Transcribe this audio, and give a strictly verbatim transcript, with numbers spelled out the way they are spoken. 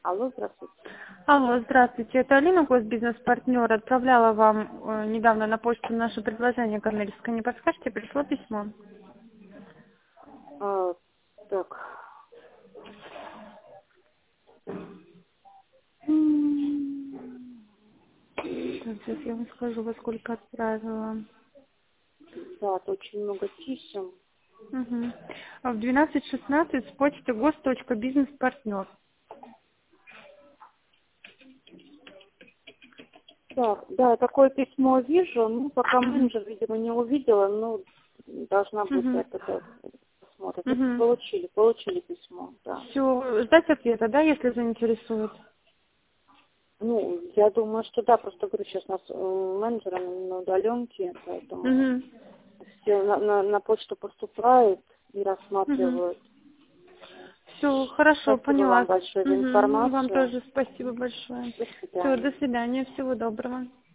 Алло, здравствуйте. Алло, здравствуйте. Это Алина, госбизнес-партнер. Отправляла вам э, недавно на почту наше предложение коммерческое. Не подскажете, пришло письмо. А, так. М, Так, сейчас я вам скажу, во сколько отправила. Да, тут очень много писем. Угу. В двенадцать шестнадцать с почты гос.бизнес-партнер. Так, да, такое письмо вижу. Ну, пока менеджер, видимо, не увидела, но должна будет Угу. это да, посмотреть. Ну, Угу. получили, получили письмо, да. Все, ждать ответа, да, если заинтересует? Ну, я думаю, что да, просто говорю, сейчас у нас э, менеджер на удаленке, поэтому Угу. все на, на, на почту поступают и Угу. рассматривают. Все, хорошо, Спасибо вам поняла. большое за Угу. Вам информацию. тоже спасибо большое. До Все, свидания. до свидания, всего доброго.